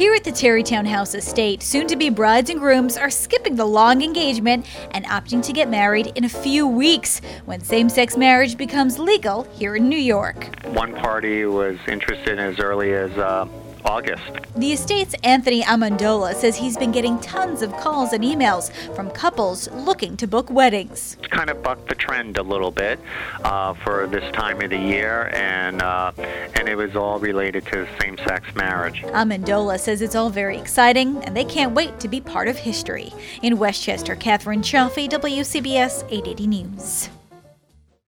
Here at the Tarrytown House Estate, soon-to-be brides and grooms are skipping the long engagement and opting to get married in a few weeks when same-sex marriage becomes legal here in New York. One party was interested as early as August. The estate's Anthony Amendola says he's been getting tons of calls and emails from couples looking to book weddings. It's kind of bucked the trend a little bit for this time of the year, and it was all related to same-sex marriage. Amendola says it's all very exciting, and they can't wait to be part of history. In Westchester, Catherine Chaffee, WCBS 880 News.